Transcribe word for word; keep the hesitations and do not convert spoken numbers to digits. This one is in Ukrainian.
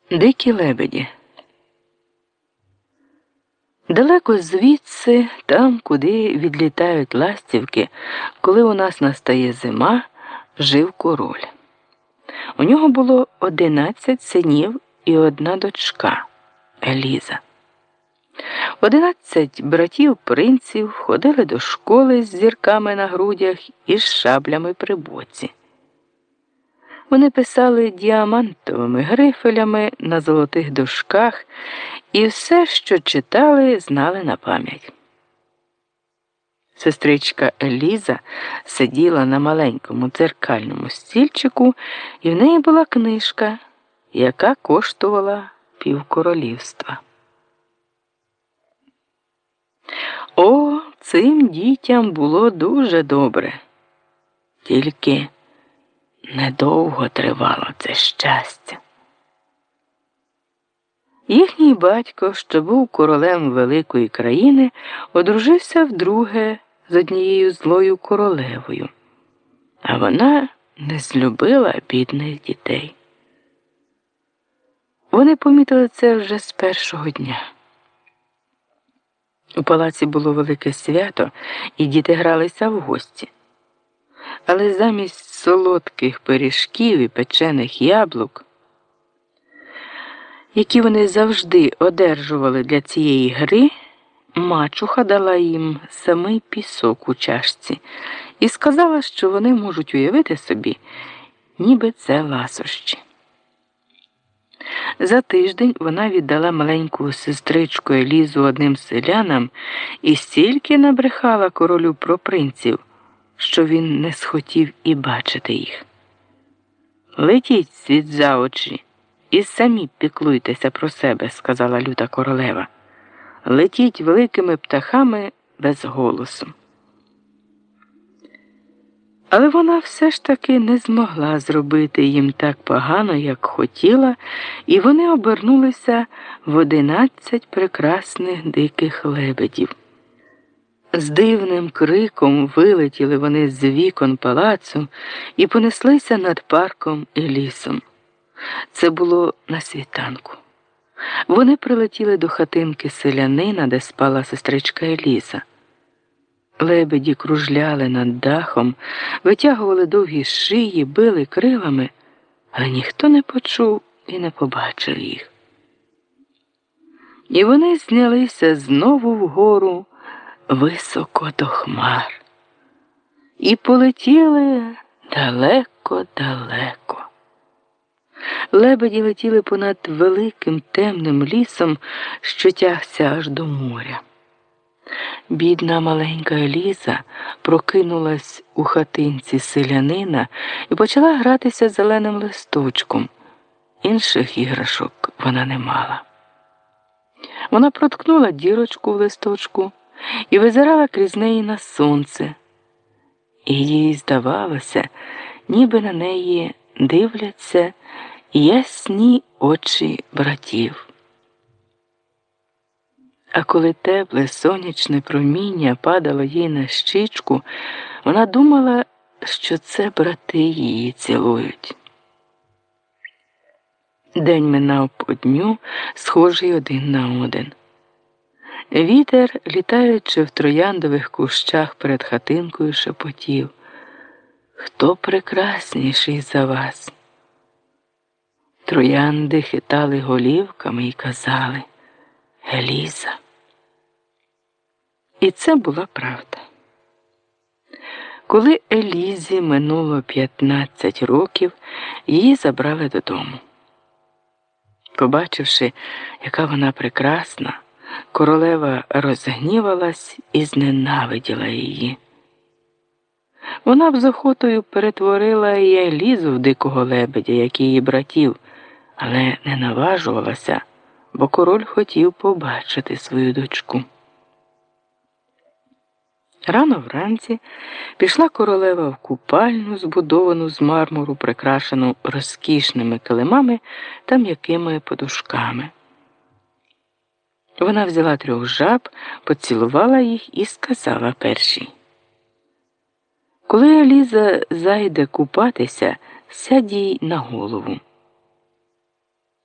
Дикі лебеді. Далеко звідси, там, куди відлітають ластівки, коли у нас настає зима, жив король. У нього було одинадцять синів і одна дочка – Еліза. Одинадцять братів-принців ходили до школи з зірками на грудях і з шаблями при боці. Вони писали діамантовими грифелями на золотих дошках і все, що читали, знали на пам'ять. Сестричка Еліза сиділа на маленькому дзеркальному стільчику, і в неї була книжка, яка коштувала півкоролівства. О, цим дітям було дуже добре. Тільки недовго тривало це щастя. Їхній батько, що був королем великої країни, одружився вдруге з однією злою королевою, а вона не злюбила бідних дітей. Вони помітили це вже з першого дня. У палаці було велике свято, і діти гралися в гості. Але замість солодких пиріжків і печених яблук, які вони завжди одержували для цієї гри, мачуха дала їм самий пісок у чашці і сказала, що вони можуть уявити собі, ніби це ласощі. За тиждень вона віддала маленьку сестричку Елізу одним селянам і стільки набрехала королю про принців, що він не схотів і бачити їх. «Летіть світ за очі і самі піклуйтеся про себе», – сказала люта королева. «Летіть великими птахами без голосу». Але вона все ж таки не змогла зробити їм так погано, як хотіла, і вони обернулися в одинадцять прекрасних диких лебедів. З дивним криком вилетіли вони з вікон палацу і понеслися над парком і лісом. Це було на світанку. Вони прилетіли до хатинки селянина, де спала сестричка Еліза. Лебеді кружляли над дахом, витягували довгі шиї, били крилами, але ніхто не почув і не побачив їх. І вони знялися знову вгору, високо до хмар, і полетіли далеко-далеко. Лебеді летіли понад великим темним лісом, що тягся аж до моря. Бідна маленька Еліза прокинулась у хатинці селянина і почала гратися зеленим листочком. Інших іграшок вона не мала. Вона проткнула дірочку в листочку і визирала крізь неї на сонце. І їй здавалося, ніби на неї дивляться ясні очі братів. А коли тепле сонячне проміння падало їй на щічку, вона думала, що це брати її цілують. День минав по дню, схожий один на один. Вітер, літаючи в трояндових кущах перед хатинкою, шепотів: «Хто прекрасніший за вас?» Троянди хитали голівками і казали: «Еліза». І це була правда. Коли Елізі минуло п'ятнадцять років, її забрали додому. Побачивши, яка вона прекрасна, королева розгнівалась і зненавиділа її. Вона б з охотою перетворила і Елізу в дикого лебедя, як і її братів, але не наважувалася, бо король хотів побачити свою дочку. Рано вранці пішла королева в купальню, збудовану з мармуру, прикрашену розкішними килимами та м'якими подушками. Вона взяла трьох жаб, поцілувала їх і сказала першій: «Коли Еліза зайде купатися, сядь їй на голову».